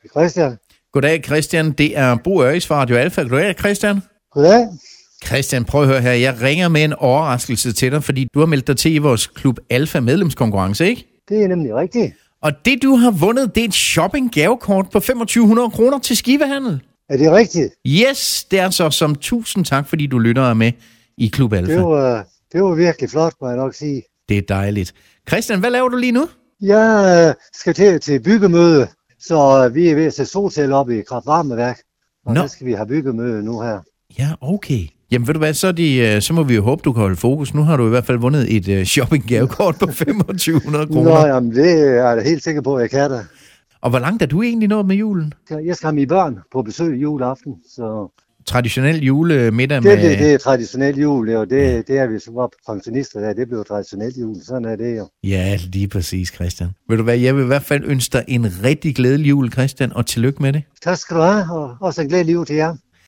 Christian. Goddag, Christian. Det er Bo Øris fra Radio Alfa. Goddag, Christian. Goddag. Christian, prøv at høre her. Jeg ringer med en overraskelse til dig, fordi du har meldt dig til i vores Klub Alfa medlemskonkurrence, ikke? Det er nemlig rigtigt. Og det, du har vundet, det er et shopping-gavekort på 2.500 kroner til Skivehandel. Er det rigtigt? Yes, det er så som tusind tak, fordi du lytter med i Klub Alfa. Det var virkelig flot, må jeg nok sige. Det er dejligt. Christian, hvad laver du lige nu? Jeg skal til byggemøde, så vi er ved at sætte solceller op i kraftvarmeværk. Og der skal vi have byggemøde nu her. Ja, okay. Jamen ved du hvad, så må vi jo håbe, du kan holde fokus. Nu har du i hvert fald vundet et shopping-gavekort på 2.500 kroner. Nå, jamen det er jeg helt sikker på, at jeg kan da. Og hvor langt er du egentlig nået med julen? Jeg skal have mine børn på besøg juleaften, så... Traditionel julemiddag med... Det er traditionel jul, og det er vi som var pensionister der. Det bliver traditionel jul, sådan er det jo. Ja, lige præcis, Christian. Ved du hvad, jeg vil i hvert fald ønske dig en rigtig glædelig jul, Christian, og tillykke med det. Tak skal du have, og også en glædelig jul til jer.